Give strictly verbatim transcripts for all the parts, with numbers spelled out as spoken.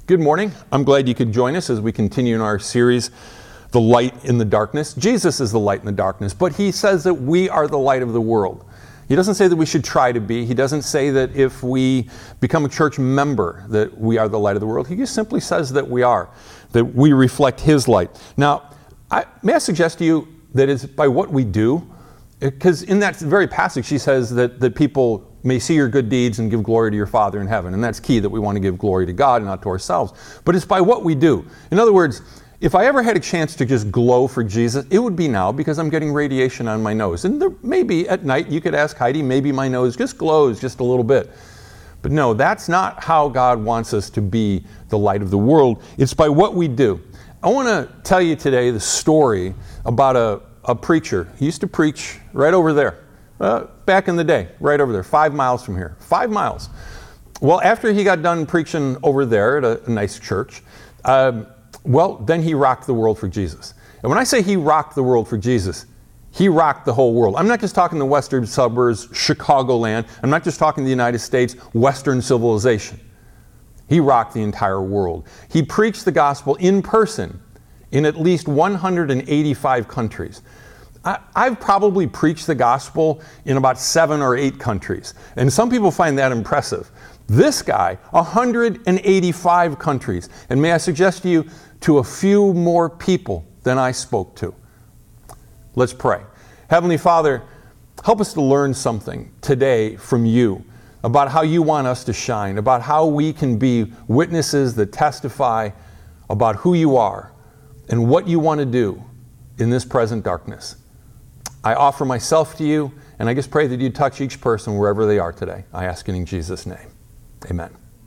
Good morning. I'm glad you could join us as we continue in our series, The Light in the Darkness. Jesus is the light in the darkness, but he says that we are the light of the world. He doesn't say that we should try to be. He doesn't say that if we become a church member that we are the light of the world. He just simply says that we are, that we reflect his light. Now, I, may I suggest to you that it's by what we do? Because in that very passage, she says that, that people may see your good deeds and give glory to your Father in heaven. And that's key, that we want to give glory to God and not to ourselves. But it's by what we do. In other words, if I ever had a chance to just glow for Jesus, it would be now, because I'm getting radiation on my nose. And there, maybe at night, you could ask Heidi, maybe my nose just glows just a little bit. But no, that's not how God wants us to be the light of the world. It's by what we do. I want to tell you today the story about a, a preacher. He used to preach right over there. Uh, back in the day, right over there, five miles from here. Five miles. Well, after he got done preaching over there at a, a nice church, um, well, then he rocked the world for Jesus. And when I say he rocked the world for Jesus, he rocked the whole world. I'm not just talking the western suburbs, Chicagoland. I'm not just talking the United States, Western civilization. He rocked the entire world. He preached the gospel in person in at least one hundred eighty-five countries. I've probably preached the gospel in about seven or eight countries. And some people find that impressive. This guy, one hundred eighty-five countries. And may I suggest to you, to a few more people than I spoke to. Let's pray. Heavenly Father, help us to learn something today from you about how you want us to shine, about how we can be witnesses that testify about who you are and what you want to do in this present darkness. I offer myself to you, and I just pray that you touch each person wherever they are today. I ask it in Jesus' name. Amen.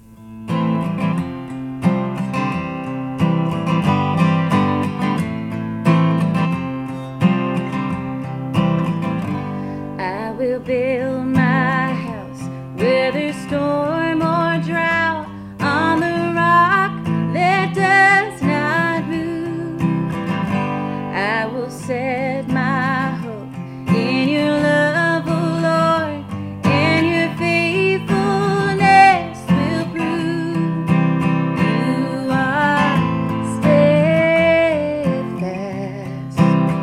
I will build my house, whether storm or drought, on the rock that does not move. I will set my hope in your love, oh Lord, and your faithfulness will prove. You are steadfast,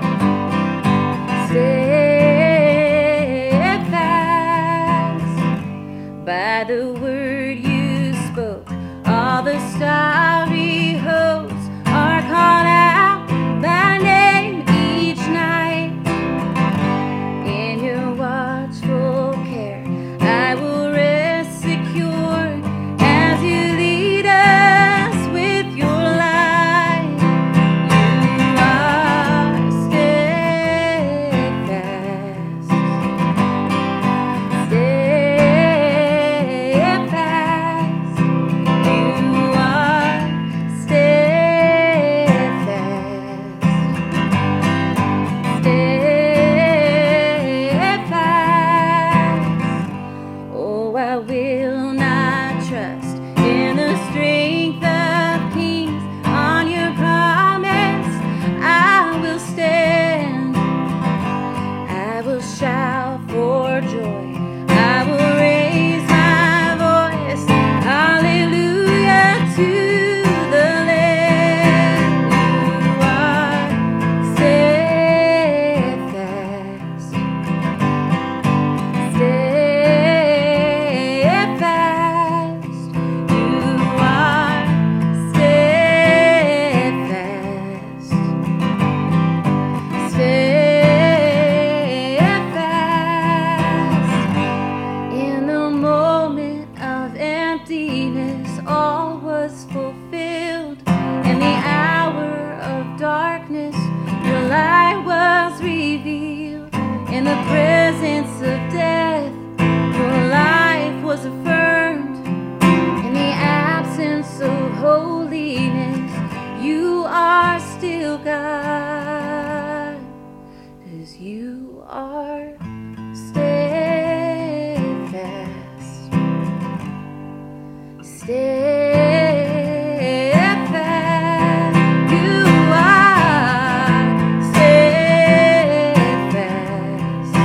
steadfast. By the word you spoke, all the starry hosts are called out by name each night. In your watchful care, I will rest secure as you lead us with your light. You are steadfast, steadfast. You are steadfast, steadfast. Oh, I will not trust in the strength of kings. On your promise I will stand. I will shout for joy. I will raise my voice. Hallelujah to the Lamb. You are steadfast, steadfast. You are steadfast, steadfast. In the moment of emptiness, all was fulfilled. In the hour of darkness, your light was revealed. In the presence of death, your life was affirmed. In the absence of holiness, you are still God, 'cause you are steadfast, steadfast. You are steadfast,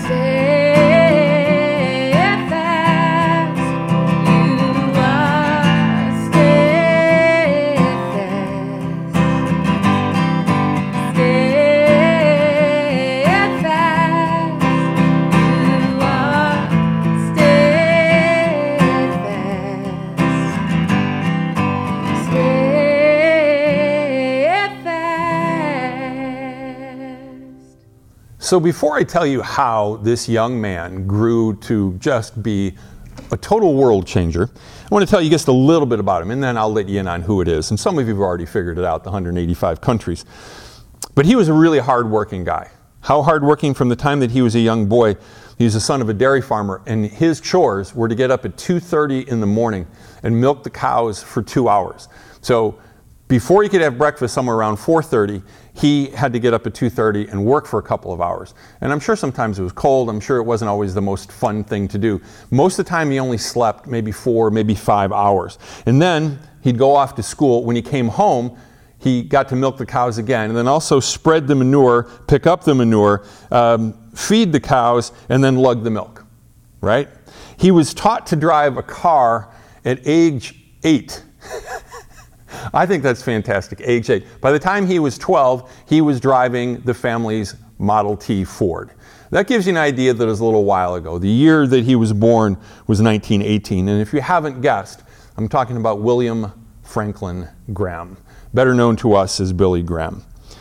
steadfast. You are So before I tell you how this young man grew to just be a total world changer, I want to tell you just a little bit about him, and then I'll let you in on who it is. And some of you have already figured it out, the one hundred eighty-five countries. But he was a really hard-working guy. How hard-working? From the time that he was a young boy. He was the son of a dairy farmer, and his chores were to get up at two thirty in the morning and milk the cows for two hours. So before he could have breakfast somewhere around four thirty, he had to get up at two thirty and work for a couple of hours. And I'm sure sometimes it was cold. I'm sure it wasn't always the most fun thing to do. Most of the time he only slept maybe four, maybe five hours. And then he'd go off to school. When he came home, he got to milk the cows again, and then also spread the manure, pick up the manure, um, feed the cows, and then lug the milk, right? He was taught to drive a car at age eight. I think that's fantastic, age eight. By the time he was twelve, he was driving the family's Model T Ford. That gives you an idea that it was a little while ago. The year that he was born was nineteen eighteen, and if you haven't guessed, I'm talking about William Franklin Graham, better known to us as Billy Graham.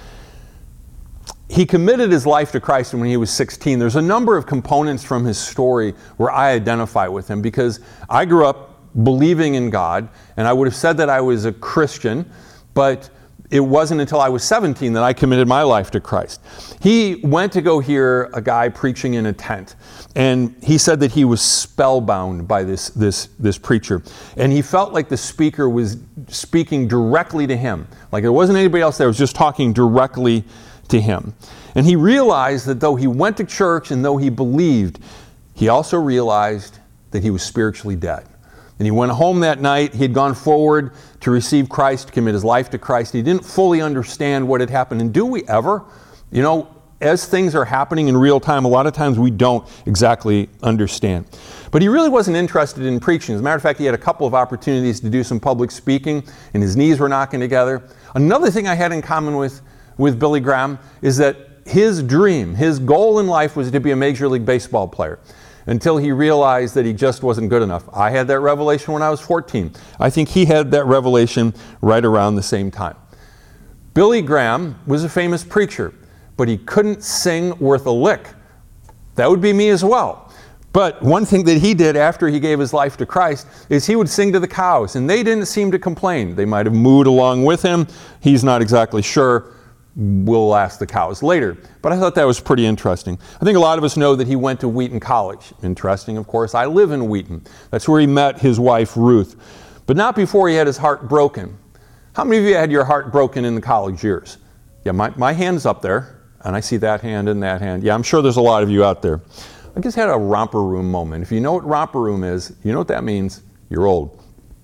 He committed his life to Christ when he was sixteen. There's a number of components from his story where I identify with him because I grew up believing in God, and I would have said that I was a Christian, but it wasn't until I was seventeen that I committed my life to Christ. He went to go hear a guy preaching in a tent, and he said that he was spellbound by this, this, this preacher, and he felt like the speaker was speaking directly to him. Like there wasn't anybody else there, was just talking directly to him. And he realized that though he went to church and though he believed, he also realized that he was spiritually dead. And he went home that night. He had gone forward to receive Christ, to commit his life to Christ. He didn't fully understand what had happened. And do we ever? You know, as things are happening in real time, a lot of times we don't exactly understand. But he really wasn't interested in preaching. As a matter of fact, he had a couple of opportunities to do some public speaking, and his knees were knocking together. Another thing I had in common with, with Billy Graham is that his dream, his goal in life was to be a Major League Baseball player, until he realized that he just wasn't good enough. I had that revelation when I was fourteen. I think he had that revelation right around the same time. Billy Graham was a famous preacher, but he couldn't sing worth a lick. That would be me as well. But one thing that he did after he gave his life to Christ is he would sing to the cows, and they didn't seem to complain. They might have mooed along with him. He's not exactly sure. We'll ask the cows later. But I thought that was pretty interesting. I think a lot of us know that he went to Wheaton College. Interesting, of course. I live in Wheaton. That's where he met his wife, Ruth. But not before he had his heart broken. How many of you had your heart broken in the college years? Yeah, my, my hand's up there, and I see that hand and that hand. Yeah, I'm sure there's a lot of you out there. I just had a romper room moment. If you know what romper room is, you know what that means. You're old.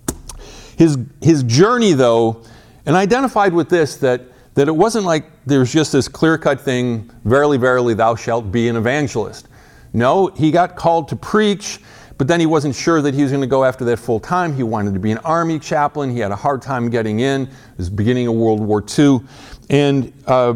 His, his journey, though, and I identified with this, that that it wasn't like there's just this clear-cut thing, verily, verily, thou shalt be an evangelist. No, he got called to preach, but then he wasn't sure that he was going to go after that full time. He wanted to be an army chaplain. He had a hard time getting in. It was the beginning of World War Two. And uh,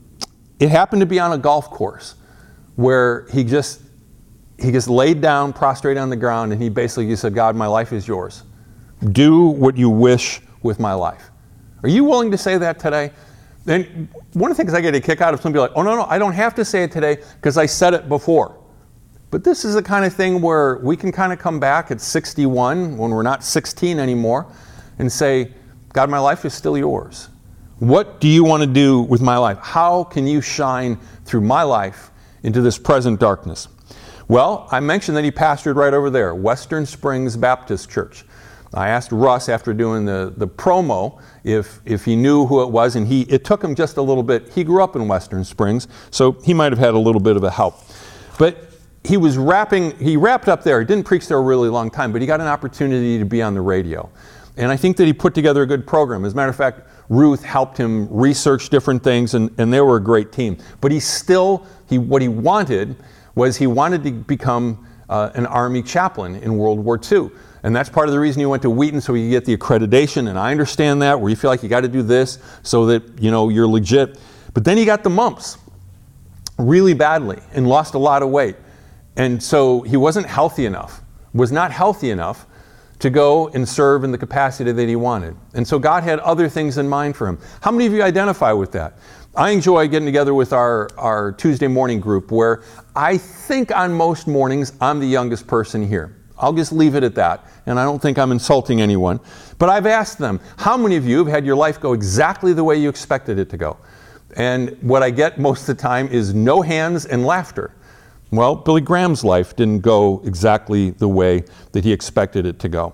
it happened to be on a golf course where he just, he just laid down, prostrate on the ground, and he basically said, God, my life is yours. Do what you wish with my life. Are you willing to say that today? And one of the things I get a kick out of somebody like, oh, no, no, I don't have to say it today because I said it before. But this is the kind of thing where we can kind of come back at sixty-one when we're not sixteen anymore and say, God, my life is still yours. What do you want to do with my life? How can you shine through my life into this present darkness? Well, I mentioned that he pastored right over there, Western Springs Baptist Church. I asked Russ after doing the, the promo if, if he knew who it was, and he it took him just a little bit. He grew up in Western Springs, so he might have had a little bit of a help. But he was wrapping, he wrapped up there. He didn't preach there a really long time, but he got an opportunity to be on the radio. And I think that he put together a good program. As a matter of fact, Ruth helped him research different things, and, and they were a great team. But he still, he what he wanted was he wanted to become uh, an Army chaplain in World War Two. And that's part of the reason he went to Wheaton, so he could get the accreditation. And I understand that, where you feel like you got to do this so that, you know, you're legit. But then he got the mumps really badly and lost a lot of weight. And so he wasn't healthy enough, was not healthy enough to go and serve in the capacity that he wanted. And so God had other things in mind for him. How many of you identify with that? I enjoy getting together with our, our Tuesday morning group, where I think on most mornings I'm the youngest person here. I'll just leave it at that, and I don't think I'm insulting anyone. But I've asked them, how many of you have had your life go exactly the way you expected it to go? And what I get most of the time is no hands and laughter. Well, Billy Graham's life didn't go exactly the way that he expected it to go.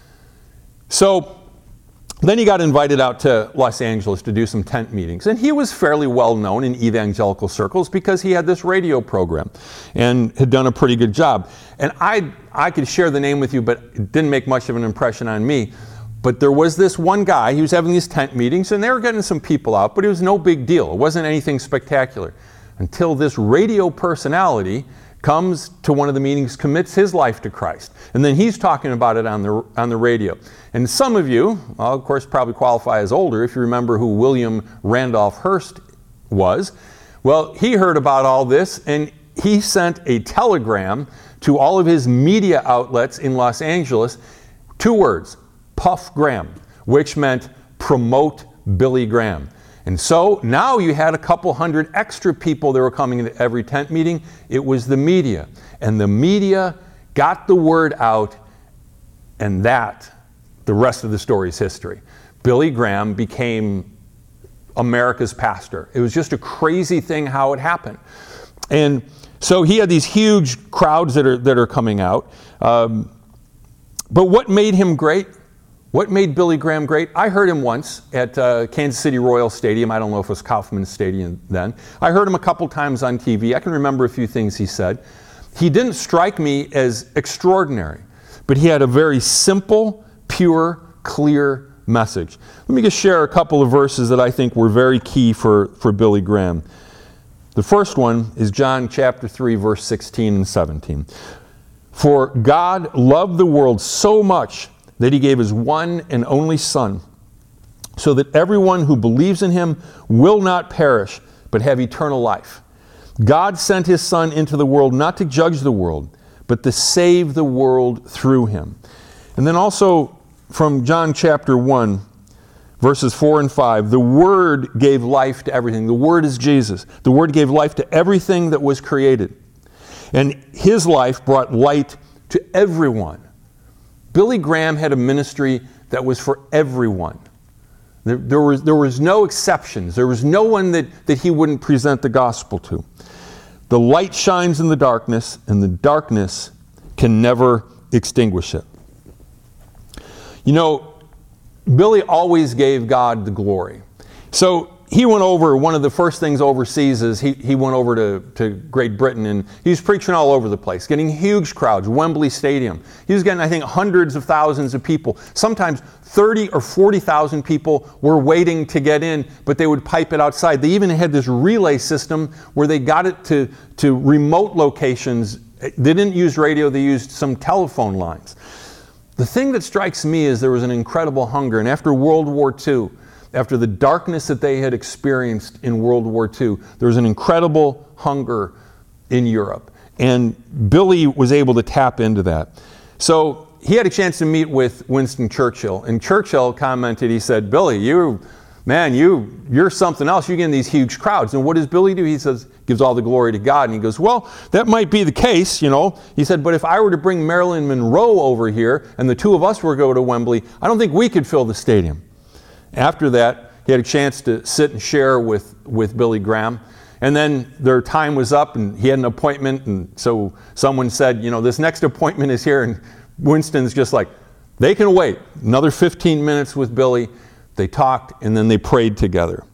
So then he got invited out to Los Angeles to do some tent meetings. And he was fairly well known in evangelical circles because he had this radio program and had done a pretty good job. And I, I could share the name with you, but it didn't make much of an impression on me. But there was this one guy, he was having these tent meetings, and they were getting some people out, but it was no big deal. It wasn't anything spectacular. Until this radio personality comes to one of the meetings, commits his life to Christ. And then he's talking about it on the on the radio. And some of you, I'll of course probably qualify as older if you remember who William Randolph Hearst was. Well, he heard about all this, and he sent a telegram to all of his media outlets in Los Angeles, two words, Puff Graham, which meant promote Billy Graham. And so now you had a couple hundred extra people that were coming into every tent meeting. It was the media. And the media got the word out, and that, the rest of the story is history. Billy Graham became America's pastor. It was just a crazy thing how it happened. And so he had these huge crowds that are, that are coming out. Um, but what made him great? What made Billy Graham great? I heard him once at uh, Kansas City Royal Stadium. I don't know if it was Kauffman Stadium then. I heard him a couple times on T V. I can remember a few things he said. He didn't strike me as extraordinary, but he had a very simple, pure, clear message. Let me just share a couple of verses that I think were very key for, for Billy Graham. The first one is John chapter three, verse sixteen and seventeen. For God loved the world so much that he gave his one and only Son, so that everyone who believes in him will not perish, but have eternal life. God sent his Son into the world not to judge the world, but to save the world through him. And then also from John chapter one, verses four and five, the Word gave life to everything. The Word is Jesus. The Word gave life to everything that was created. And his life brought light to everyone. Billy Graham had a ministry that was for everyone. There, there, was, there was no exceptions. There was no one that, that he wouldn't present the gospel to. The light shines in the darkness, and the darkness can never extinguish it. You know, Billy always gave God the glory. So he went over, one of the first things overseas is he, he went over to, to Great Britain, and he was preaching all over the place, getting huge crowds, Wembley Stadium. He was getting, I think, hundreds of thousands of people. Sometimes thirty or forty thousand people were waiting to get in, but they would pipe it outside. They even had this relay system where they got it to, to remote locations. They didn't use radio, they used some telephone lines. The thing that strikes me is there was an incredible hunger, and after World War Two, after the darkness that they had experienced in World War Two, there was an incredible hunger in Europe. And Billy was able to tap into that. So he had a chance to meet with Winston Churchill. And Churchill commented, he said, Billy, you, man, you, you're something else. You get in these huge crowds. And what does Billy do? He says, gives all the glory to God. And he goes, well, that might be the case, you know. He said, but if I were to bring Marilyn Monroe over here and the two of us were to go to Wembley, I don't think we could fill the stadium. After that, he had a chance to sit and share with, with Billy Graham. And then their time was up and he had an appointment. And so someone said, you know, this next appointment is here. And Winston's just like, they can wait. Another fifteen minutes with Billy. They talked and then they prayed together.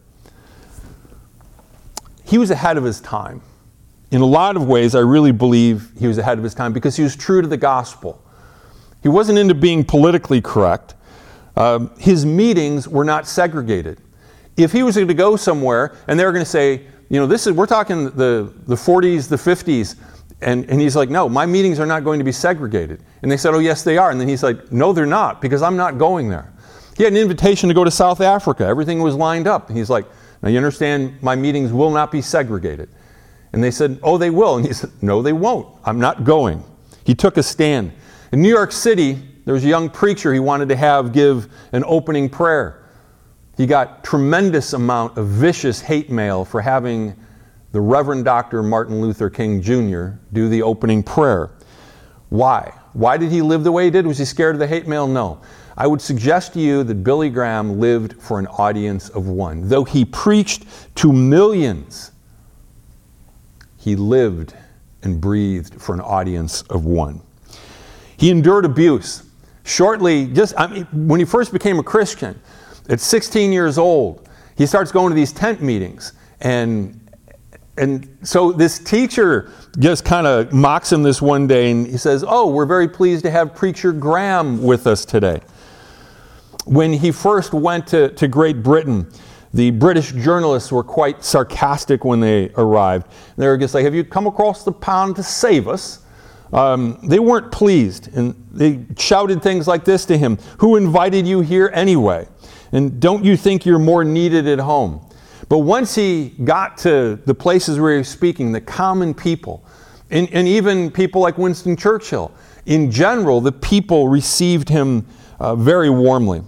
He was ahead of his time. In a lot of ways, I really believe he was ahead of his time because he was true to the gospel. He wasn't into being politically correct. Uh, his meetings were not segregated. If he was going to go somewhere and they were going to say, you know, this is, we're talking the, the forties, the fifties, and, and he's like, no, my meetings are not going to be segregated. And they said, oh, yes, they are. And then he's like, no, they're not, because I'm not going there. He had an invitation to go to South Africa. Everything was lined up. And he's like, now you understand, my meetings will not be segregated. And they said, oh, they will. And he said, no, they won't. I'm not going. He took a stand. In New York City, there was a young preacher he wanted to have give an opening prayer. He got tremendous amount of vicious hate mail for having the Reverend Doctor Martin Luther King Junior do the opening prayer. Why? Why did he live the way he did? Was he scared of the hate mail? No. I would suggest to you that Billy Graham lived for an audience of one. Though he preached to millions, he lived and breathed for an audience of one. He endured abuse. Shortly, just I mean, when he first became a Christian, at sixteen years old, he starts going to these tent meetings. And and so this teacher just kind of mocks him this one day, and he says, "Oh, we're very pleased to have Preacher Graham with us today." When he first went to, to Great Britain, the British journalists were quite sarcastic when they arrived. They were just like, "Have you come across the pond to save us?" Um, they weren't pleased, and they shouted things like this to him: "Who invited you here anyway? And don't you think you're more needed at home?" But once he got to the places where he was speaking, the common people, and, and even people like Winston Churchill, in general, the people received him uh, very warmly.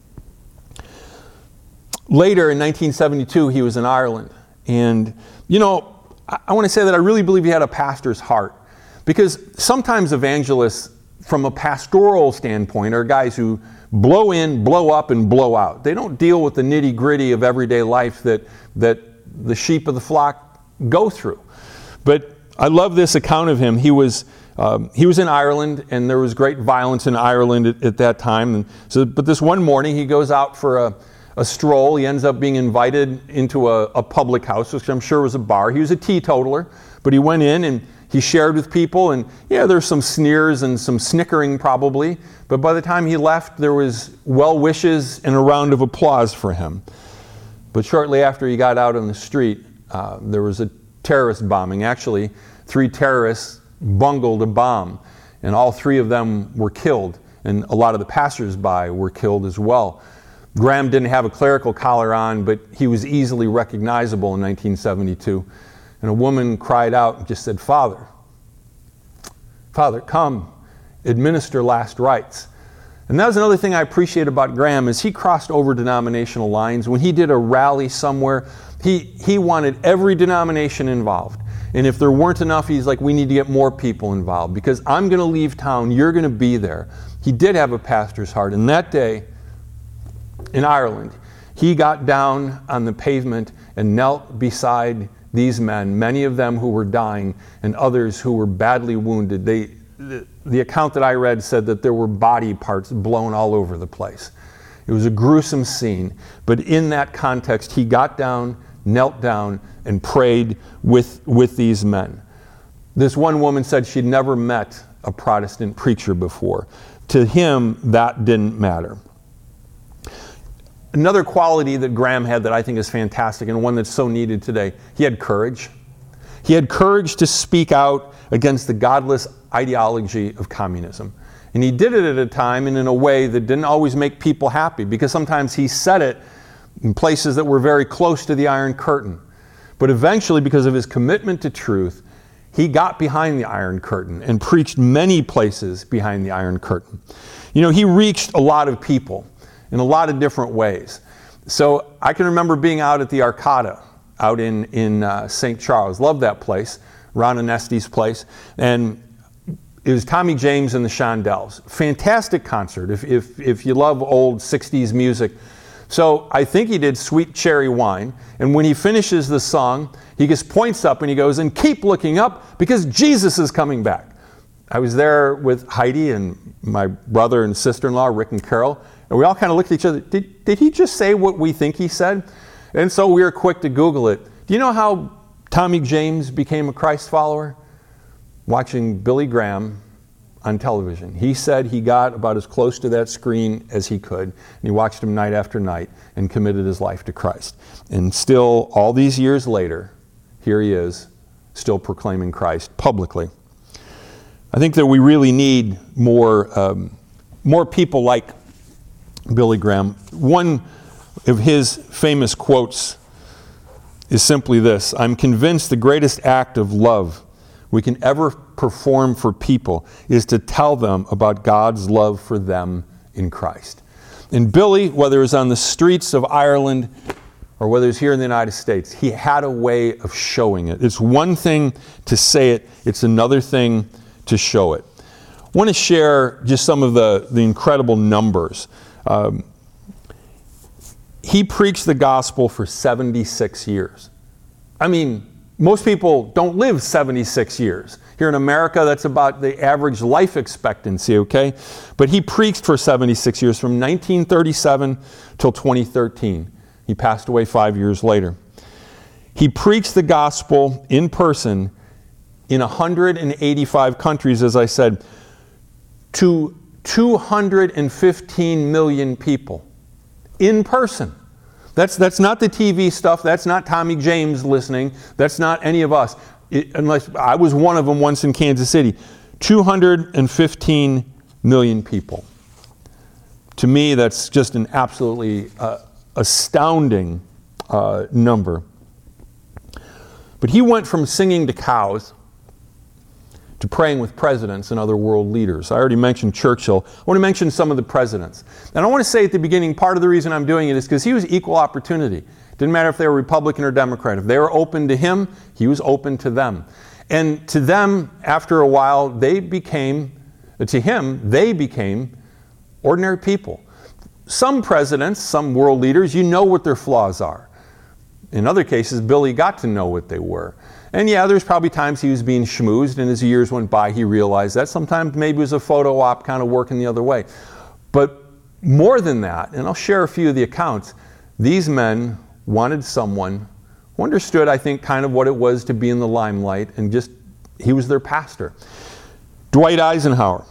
Later in nineteen seventy-two, he was in Ireland. And, you know, I, I want to say that I really believe he had a pastor's heart. Because sometimes evangelists, from a pastoral standpoint, are guys who blow in, blow up, and blow out. They don't deal with the nitty-gritty of everyday life that, that the sheep of the flock go through. But I love this account of him. He was um, he was in Ireland, and there was great violence in Ireland at, at that time. And so, but this one morning, he goes out for a, a stroll. He ends up being invited into a, a public house, which I'm sure was a bar. He was a teetotaler, but he went in and he shared with people, and yeah, there's some sneers and some snickering probably, but by the time he left, there was well wishes and a round of applause for him. But shortly after he got out on the street, uh, there was a terrorist bombing. Actually, three terrorists bungled a bomb, and all three of them were killed, and a lot of the passersby were killed as well. Graham didn't have a clerical collar on, but he was easily recognizable in nineteen seventy-two. And a woman cried out and just said, "Father, Father, come, administer last rites." And that was another thing I appreciate about Graham, is he crossed over denominational lines. When he did a rally somewhere, he, he wanted every denomination involved. And if there weren't enough, he's like, "We need to get more people involved, because I'm going to leave town, you're going to be there." He did have a pastor's heart. And that day in Ireland, he got down on the pavement and knelt beside these men, many of them who were dying and others who were badly wounded. They, the, the account that I read said that there were body parts blown all over the place. It was a gruesome scene, but in that context, he got down, knelt down, and prayed with, with these men. This one woman said she'd never met a Protestant preacher before. To him, that didn't matter. Another quality that Graham had that I think is fantastic, and one that's so needed today, he had courage. He had courage to speak out against the godless ideology of communism. And he did it at a time and in a way that didn't always make people happy, because sometimes he said it in places that were very close to the Iron Curtain. But eventually, because of his commitment to truth, he got behind the Iron Curtain and preached many places behind the Iron Curtain. You know, he reached a lot of people in a lot of different ways. So I can remember being out at the Arcada out in, in uh, Saint Charles. Loved that place, Ron Onesti's place. And it was Tommy James and the Shondells. Fantastic concert if, if, if you love old sixties music. So I think he did Sweet Cherry Wine. And when he finishes the song, he just points up and he goes, "And keep looking up, because Jesus is coming back." I was there with Heidi and my brother and sister-in-law, Rick and Carol. And we all kind of looked at each other. Did, did he just say what we think he said? And so we were quick to Google it. Do you know how Tommy James became a Christ follower? Watching Billy Graham on television. He said he got about as close to that screen as he could. And he watched him night after night and committed his life to Christ. And still, all these years later, here he is, still proclaiming Christ publicly. I think that we really need more, um, more people like Billy Graham. One of his famous quotes is simply this: "I'm convinced the greatest act of love we can ever perform for people is to tell them about God's love for them in Christ." And Billy, whether it was on the streets of Ireland or whether it's here in the United States, he had a way of showing it. It's one thing to say it, it's another thing to show it. I want to share just some of the, the incredible numbers. Um, he preached the gospel for seventy-six years. I mean, most people don't live seventy-six years. Here in America, that's about the average life expectancy, okay? But he preached for seventy-six years, from nineteen thirty-seven till twenty thirteen. He passed away five years later. He preached the gospel in person in one hundred eighty-five countries, as I said, to two hundred fifteen million people in person. That's, that's not the T V stuff. That's not Tommy James listening. That's not any of us. It, unless I was one of them once in Kansas City. two hundred fifteen million people. To me, that's just an absolutely uh, astounding uh, number. But he went from singing to cows to praying with presidents and other world leaders. I already mentioned Churchill. I want to mention some of the presidents. And I want to say at the beginning, part of the reason I'm doing it is because he was equal opportunity. Didn't matter if they were Republican or Democrat. If they were open to him, he was open to them. And to them, after a while, they became, to him, they became ordinary people. Some presidents, some world leaders, you know what their flaws are. In other cases, Billy got to know what they were. And yeah, there's probably times he was being schmoozed, and as the years went by, he realized that. Sometimes maybe it was a photo op kind of working the other way. But more than that, and I'll share a few of the accounts, these men wanted someone who understood, I think, kind of what it was to be in the limelight, and just, he was their pastor. Dwight Eisenhower.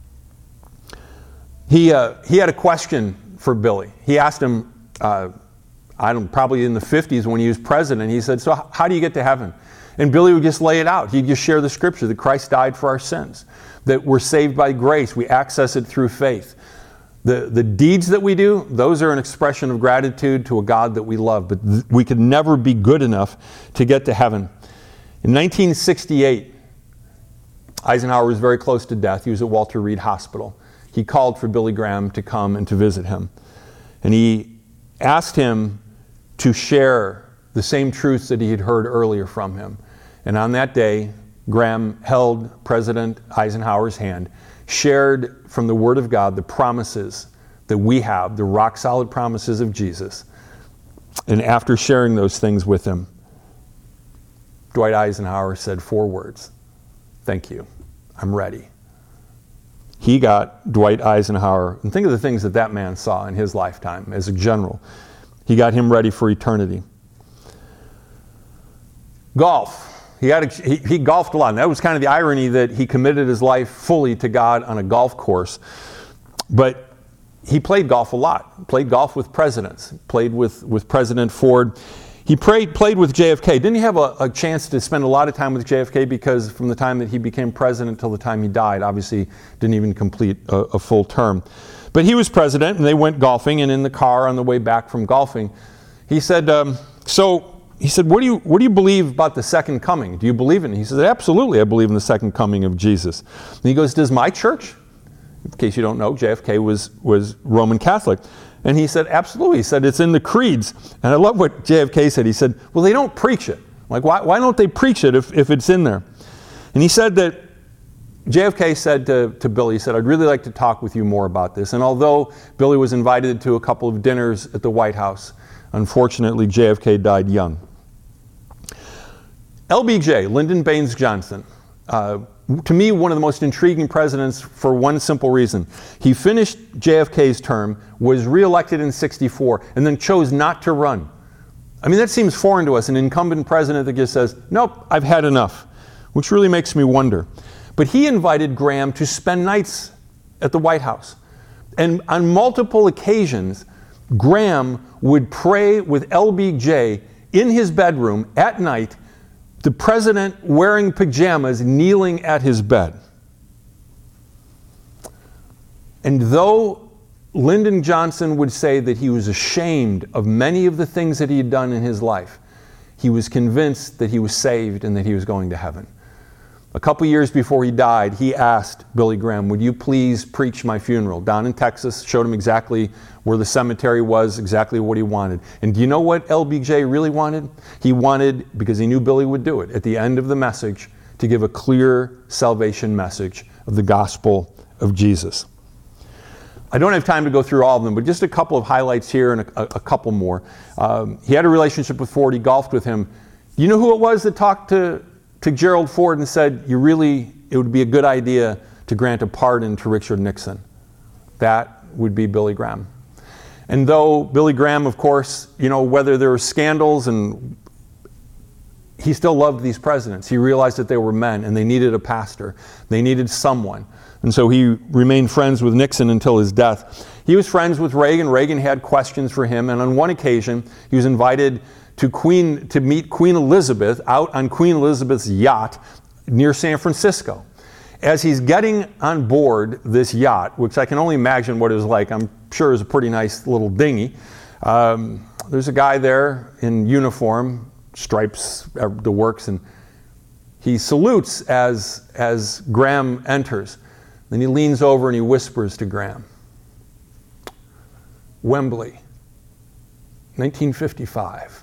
He, uh, he had a question for Billy. He asked him, uh, I don't, probably in the fifties when he was president, he said, so how do you get to heaven? And Billy would just lay it out. He'd just share the scripture that Christ died for our sins, that we're saved by grace, we access it through faith. The, the deeds that we do, those are an expression of gratitude to a God that we love, but th- we could never be good enough to get to heaven. In nineteen sixty-eight, Eisenhower was very close to death. He was at Walter Reed Hospital. He called for Billy Graham to come and to visit him. And he asked him to share the same truths that he had heard earlier from him. And on that day, Graham held President Eisenhower's hand, shared from the Word of God the promises that we have, the rock-solid promises of Jesus. And after sharing those things with him, Dwight Eisenhower said four words: thank you, I'm ready. He got Dwight Eisenhower, and think of the things that that man saw in his lifetime as a general. He got him ready for eternity. Golf. He, had a, he, he golfed a lot, and that was kind of the irony, that he committed his life fully to God on a golf course. But he played golf a lot. Played golf with presidents. Played with, with President Ford. He prayed, played with J F K. Didn't he have a, a chance to spend a lot of time with J F K, because from the time that he became president till the time he died, obviously didn't even complete a, a full term. But he was president, and they went golfing, and in the car on the way back from golfing, he said, um, so... He said, what do you what do you believe about the second coming? Do you believe in it? He said, absolutely, I believe in the second coming of Jesus. And he goes, does my church? In case you don't know, J F K was, was Roman Catholic. And he said, absolutely. He said, it's in the creeds. And I love what J F K said. He said, well, they don't preach it. Like, why, why don't they preach it if, if it's in there? And he said that J F K said to, to Billy, he said, I'd really like to talk with you more about this. And although Billy was invited to a couple of dinners at the White House, unfortunately, J F K died young. L B J, Lyndon Baines Johnson, uh, to me, one of the most intriguing presidents for one simple reason. He finished J F K's term, was reelected in sixty-four, and then chose not to run. I mean, that seems foreign to us, an incumbent president that just says, nope, I've had enough, which really makes me wonder. But he invited Graham to spend nights at the White House. And on multiple occasions, Graham would pray with L B J in his bedroom at night, the president wearing pajamas, kneeling at his bed. And though Lyndon Johnson would say that he was ashamed of many of the things that he had done in his life, he was convinced that he was saved and that he was going to heaven. A couple years before he died, he asked Billy Graham, would you please preach my funeral? Down in Texas, showed him exactly where the cemetery was, exactly what he wanted. And do you know what L B J really wanted? He wanted, because he knew Billy would do it, at the end of the message, to give a clear salvation message of the gospel of Jesus. I don't have time to go through all of them, but just a couple of highlights here and a, a couple more. Um, he had a relationship with Ford. He golfed with him. You know who it was that talked to, to Gerald Ford and said, you really, it would be a good idea to grant a pardon to Richard Nixon? That would be Billy Graham. And though Billy Graham, of course, you know, whether there were scandals, and he still loved these presidents. He realized that they were men and they needed a pastor. They needed someone. And so he remained friends with Nixon until his death. He was friends with Reagan. Reagan had questions for him, and on one occasion he was invited to Queen to meet Queen Elizabeth out on Queen Elizabeth's yacht near San Francisco. As he's getting on board this yacht, which I can only imagine what it was like, I'm sure it was a pretty nice little dinghy, um, there's a guy there in uniform, stripes, the works, and he salutes as, as Graham enters. Then he leans over and he whispers to Graham, Wembley, nineteen fifty-five.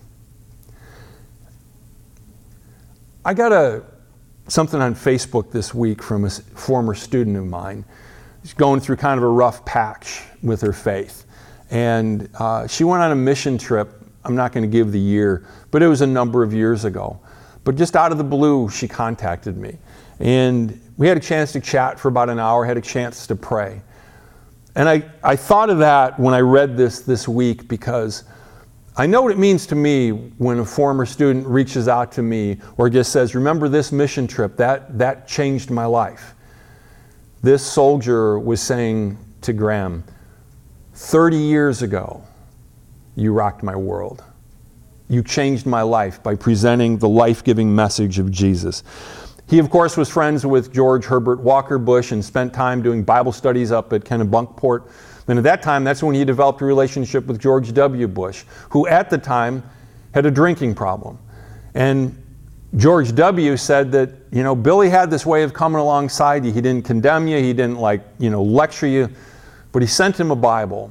I got a, something on Facebook this week from a former student of mine. She's going through kind of a rough patch with her faith. And uh, she went on a mission trip. I'm not going to give the year, but it was a number of years ago. But just out of the blue, she contacted me. And we had a chance to chat for about an hour, had a chance to pray. And I, I thought of that when I read this this week, because I know what it means to me when a former student reaches out to me or just says, remember this mission trip, that, that changed my life. This soldier was saying to Graham, thirty years ago, you rocked my world. You changed my life by presenting the life-giving message of Jesus. He, of course, was friends with George Herbert Walker Bush and spent time doing Bible studies up at Kennebunkport. And at that time, that's when he developed a relationship with George W. Bush, who at the time had a drinking problem. And George W. said that, you know, Billy had this way of coming alongside you. He didn't condemn you. He didn't, like, you know, lecture you. But he sent him a Bible.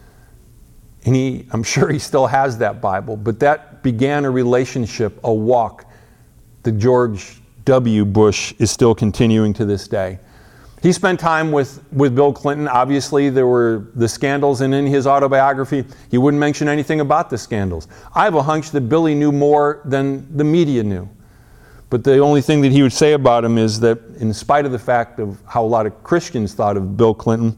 And he, I'm sure he still has that Bible. But that began a relationship, a walk, that George W. Bush is still continuing to this day. He spent time with, with Bill Clinton. Obviously, there were the scandals, and in his autobiography, he wouldn't mention anything about the scandals. I have a hunch that Billy knew more than the media knew. But the only thing that he would say about him is that, in spite of the fact of how a lot of Christians thought of Bill Clinton,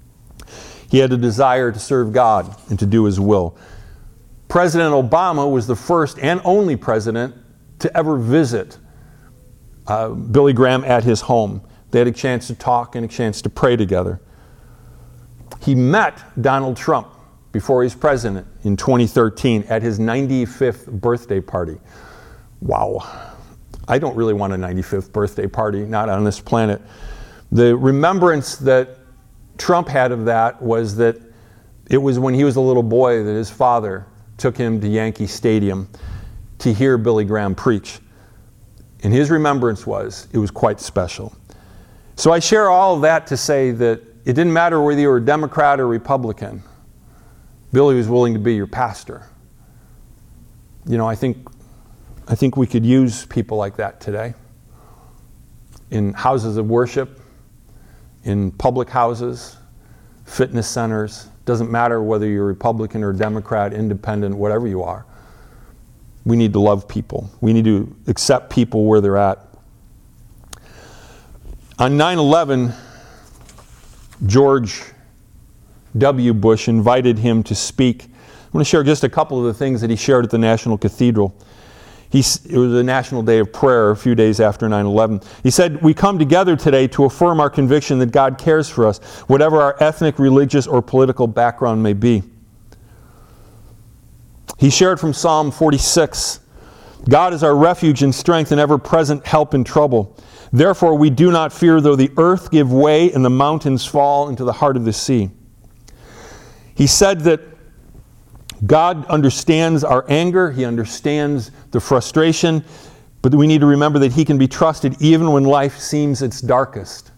he had a desire to serve God and to do His will. President Obama was the first and only president to ever visit uh, Billy Graham at his home. They had a chance to talk and a chance to pray together. He met Donald Trump before he was president in twenty thirteen at his ninety-fifth birthday party. Wow. I don't really want a ninety-fifth birthday party, not on this planet. The remembrance that Trump had of that was that it was when he was a little boy that his father took him to Yankee Stadium to hear Billy Graham preach. And his remembrance was, it was quite special. So I share all of that to say that it didn't matter whether you were a Democrat or Republican. Billy was willing to be your pastor. You know, I think, I think we could use people like that today in houses of worship, in public houses, fitness centers. Doesn't matter whether you're Republican or Democrat, independent, whatever you are. We need to love people. We need to accept people where they're at. On nine eleven, George W. Bush invited him to speak. I'm going to share just a couple of the things that he shared at the National Cathedral. He, it was a National Day of Prayer a few days after nine eleven. He said, "We come together today to affirm our conviction that God cares for us, whatever our ethnic, religious, or political background may be." He shared from Psalm forty-six, "God is our refuge and strength and ever-present help in trouble. Therefore we do not fear though the earth give way and the mountains fall into the heart of the sea." He said that God understands our anger. He understands the frustration. But we need to remember that he can be trusted even when life seems its darkest.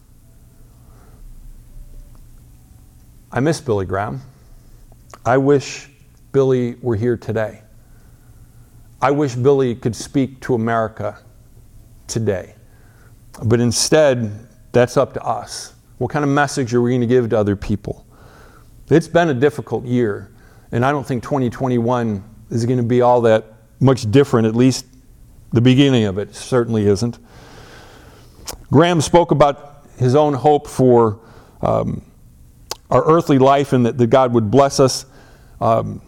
I miss Billy Graham. I wish Billy were here today. I wish Billy could speak to America today. But instead, that's up to us. What kind of message are we going to give to other people? It's been a difficult year, and I don't think twenty twenty-one is going to be all that much different, at least the beginning of it certainly isn't. Graham spoke about his own hope for um, our earthly life and that, that God would bless us. Um,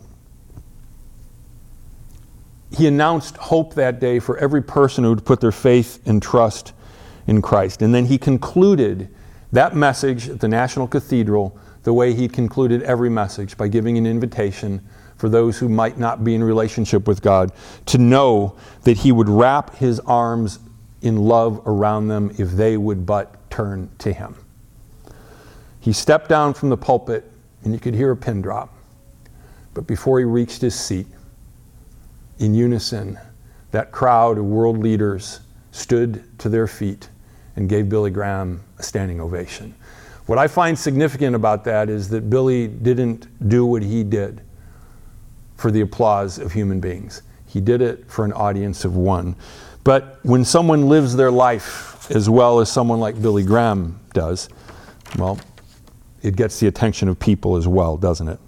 he announced hope that day for every person who would put their faith and trust in Christ. And then he concluded that message at the National Cathedral the way he concluded every message, by giving an invitation for those who might not be in relationship with God to know that he would wrap his arms in love around them if they would but turn to him. He stepped down from the pulpit and you could hear a pin drop. But before he reached his seat, in unison, that crowd of world leaders stood to their feet and gave Billy Graham a standing ovation. What I find significant about that is that Billy didn't do what he did for the applause of human beings. He did it for an audience of one. But when someone lives their life as well as someone like Billy Graham does, well, it gets the attention of people as well, doesn't it?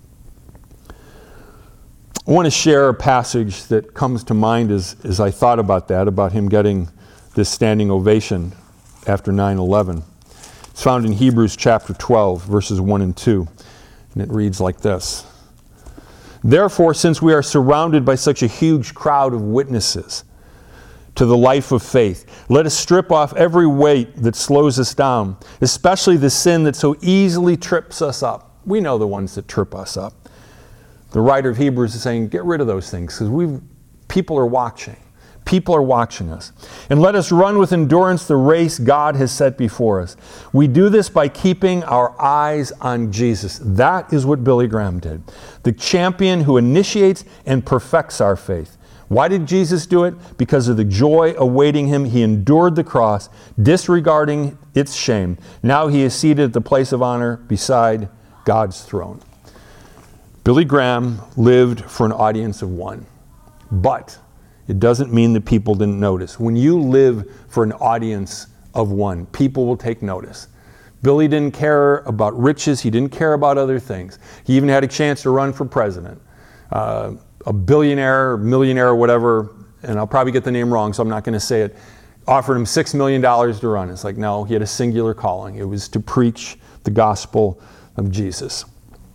I want to share a passage that comes to mind as, as I thought about that, about him getting this standing ovation after nine eleven. It's found in Hebrews chapter twelve, verses one and two, and it reads like this. Therefore, since we are surrounded by such a huge crowd of witnesses to the life of faith, let us strip off every weight that slows us down, especially the sin that so easily trips us up. We know the ones that trip us up. The writer of Hebrews is saying, get rid of those things, because we people are watching. People are watching us. And let us run with endurance the race God has set before us. We do this by keeping our eyes on Jesus. That is what Billy Graham did. The champion who initiates and perfects our faith. Why did Jesus do it? Because of the joy awaiting him. He endured the cross, disregarding its shame. Now he is seated at the place of honor beside God's throne. Billy Graham lived for an audience of one. But it doesn't mean that people didn't notice. When you live for an audience of one, people will take notice. Billy didn't care about riches. He didn't care about other things. He even had a chance to run for president. Uh, a billionaire, millionaire, or whatever, and I'll probably get the name wrong, so I'm not going to say it, offered him six million dollars to run. It's like, no, he had a singular calling. It was to preach the gospel of Jesus.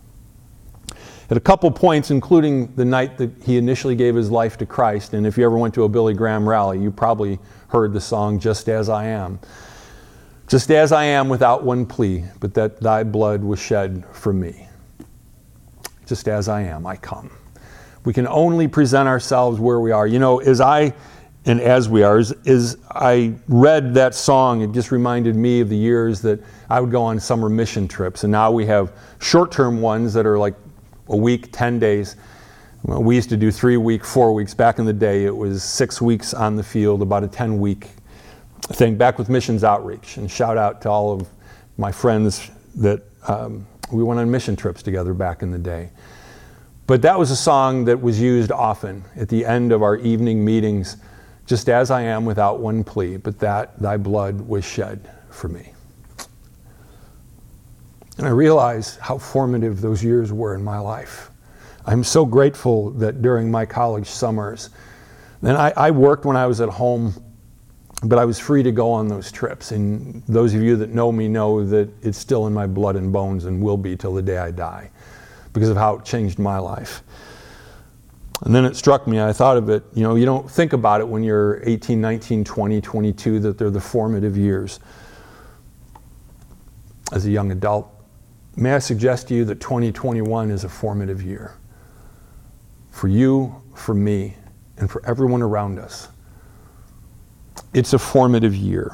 At a couple points, including the night that he initially gave his life to Christ, and if you ever went to a Billy Graham rally, you probably heard the song, Just As I Am. Just as I am without one plea, but that thy blood was shed for me. Just as I am, I come. We can only present ourselves where we are. You know, as I, and as we are, as, as I read that song, it just reminded me of the years that I would go on summer mission trips, and now we have short-term ones that are like a week, ten days. Well, we used to do three week, four weeks. Back in the day, it was six weeks on the field, about a ten week thing, back with Missions Outreach. And shout out to all of my friends that um, we went on mission trips together back in the day. But that was a song that was used often at the end of our evening meetings, just as I am without one plea, but that thy blood was shed for me. And I realized how formative those years were in my life. I'm so grateful that during my college summers, and I, I worked when I was at home, but I was free to go on those trips. And those of you that know me know that it's still in my blood and bones and will be till the day I die, because of how it changed my life. And then it struck me, I thought of it, you know, you don't think about it when you're eighteen, nineteen, twenty, twenty-two, that they're the formative years. As a young adult, may I suggest to you that twenty twenty-one is a formative year. For you, for me, and for everyone around us. It's a formative year.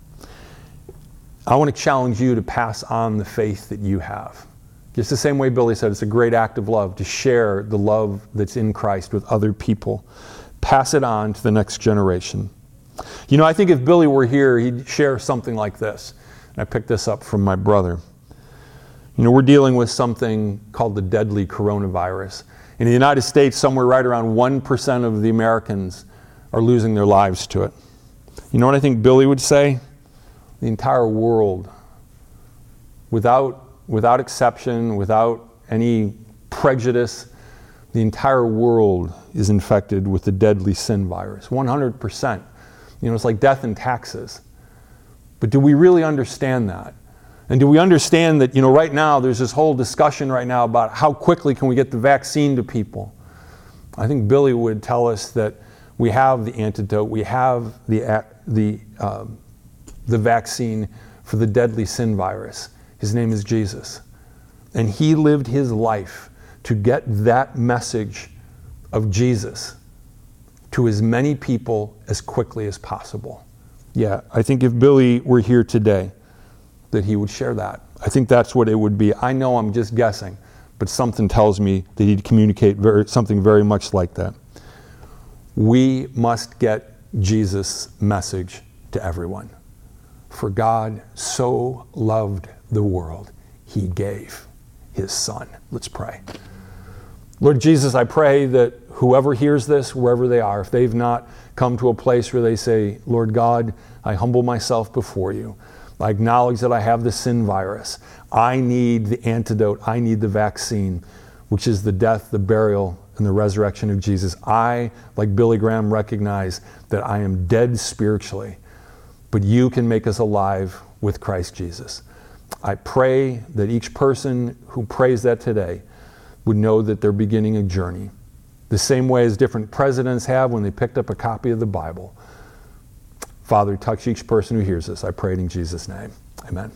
I want to challenge you to pass on the faith that you have. Just the same way Billy said, it's a great act of love to share the love that's in Christ with other people. pass it on to the next generation. You know, I think if Billy were here, he'd share something like this. I picked this up from my brother. You know, we're dealing with something called the deadly coronavirus. In the United States, somewhere right around one percent of the Americans are losing their lives to it. You know what I think Billy would say? The entire world, without, without exception, without any prejudice, the entire world is infected with the deadly sin virus, one hundred percent. You know, it's like death and taxes. But do we really understand that? And do we understand that, you know, right now there's this whole discussion right now about how quickly can we get the vaccine to people? I think Billy would tell us that we have the antidote, we have the, the, um, the vaccine for the deadly sin virus. His name is Jesus. And he lived his life to get that message of Jesus to as many people as quickly as possible. Yeah, I think if Billy were here today, that he would share that. I think that's what it would be. I know I'm just guessing, but something tells me that he'd communicate very, something very much like that. We must get Jesus' message to everyone. For God so loved the world, he gave his son. Let's pray. Lord Jesus, I pray that whoever hears this, wherever they are, if they've not come to a place where they say, Lord God, I humble myself before you. I acknowledge that I have the sin virus. I need the antidote. I need the vaccine, which is the death, the burial, and the resurrection of Jesus. I, like Billy Graham, recognize that I am dead spiritually, but you can make us alive with Christ Jesus. I pray that each person who prays that today would know that they're beginning a journey, the same way as different presidents have when they picked up a copy of the Bible. Father, touch each person who hears this. I pray it in Jesus' name. Amen.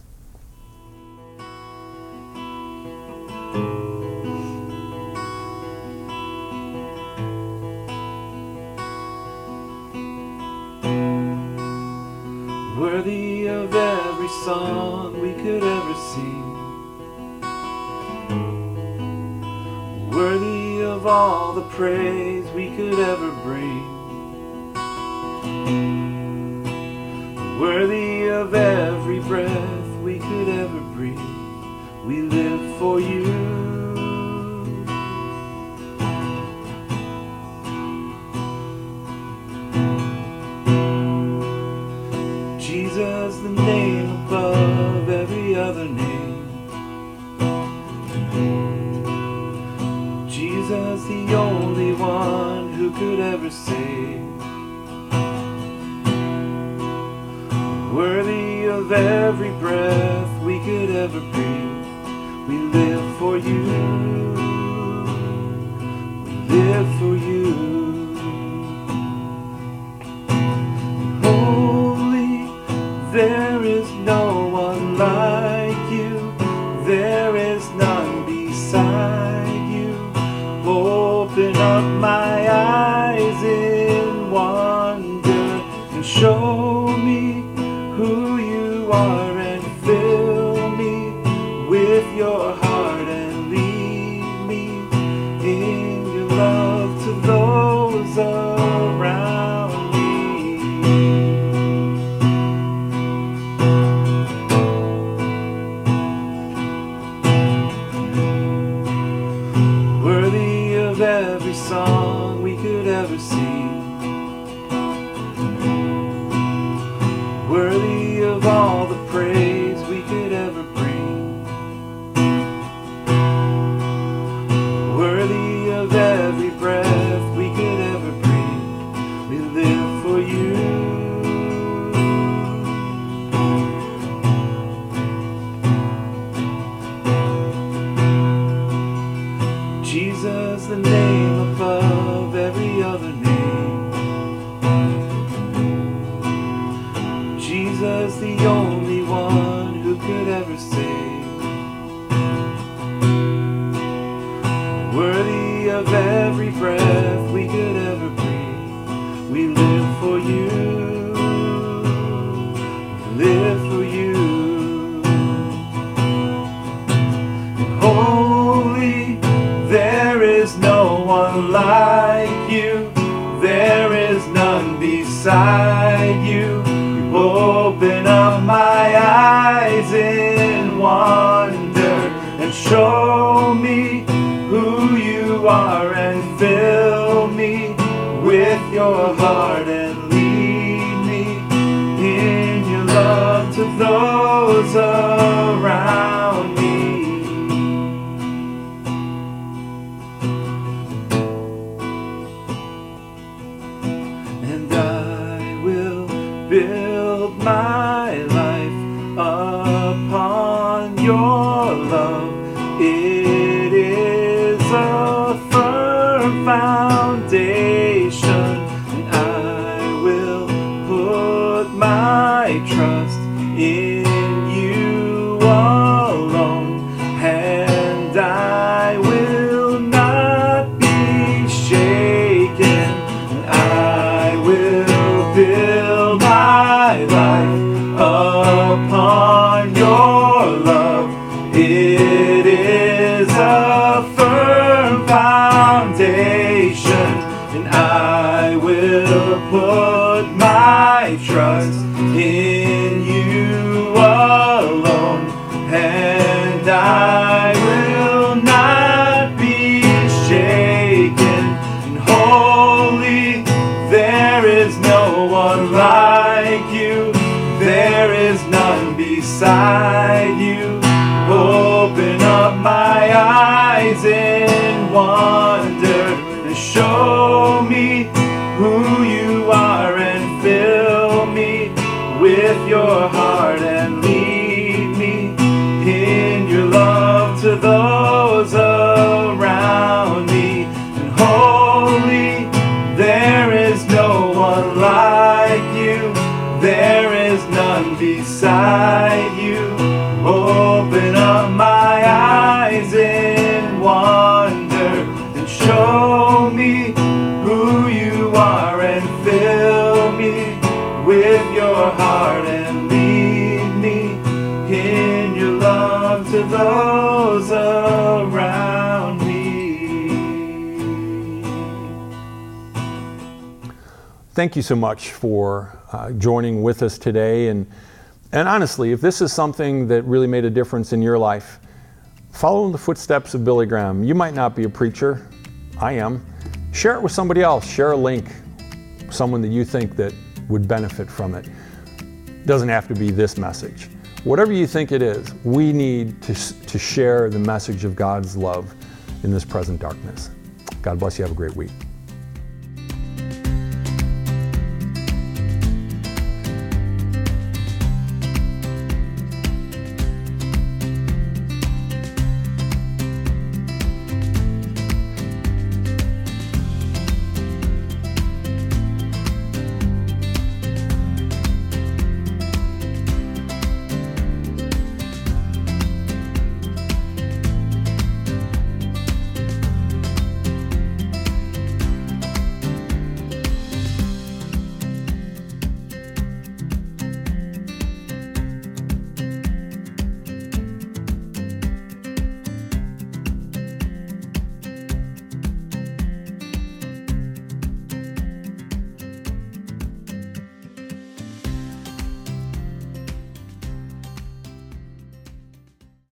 Worthy of every song we could ever sing, worthy of all the praise we could ever bring, worthy of every breath we could ever breathe. We live for you. Jesus, the name above every other name. Jesus, the only one who could ever save. Worthy of every breath we could ever breathe. We live for you. We live for you. Holy, there is no one like you. There is none beside you. Open up my eyes in wonder and show me who you are, and fill me with your heart and lead me in your love to those around me. Worthy of every song we could ever sing, worthy of all the praise we could ever bring, worthy of every breath we could ever breathe. We live for you. Jesus, the name above every other name. Jesus, the only one who could ever save. Worthy of every breath we could ever breathe. We live for you. We live for you. And holy, there is no one like you. There show me who you are and fill me with your heart and lead me in your love to those around me. And I will build my life upon your love. It is a firm foundation, and I will put my trust in you alone, and I will not be shaken. And I will build my life upon your love. It is a firm foundation, and I will put my trust in you alone, and I will not be shaken. And holy, there is no one like you, there is none beside you. Open up my eyes in wonder and show me who you are and fill me with your heart and lead me in your love to those around me. And holy, there is no one like you, there is none beside you. Open up my eyes in wonder and show me who you are and fill me with your heart and lead me in your love to those around me. Thank you so much for uh, joining with us today. And And honestly, if this is something that really made a difference in your life, follow in the footsteps of Billy Graham. You might not be a preacher. I am. Share it with somebody else. Share a link, someone that you think that would benefit from it. It doesn't have to be this message. Whatever you think it is, we need to, to share the message of God's love in this present darkness. God bless you. Have a great week.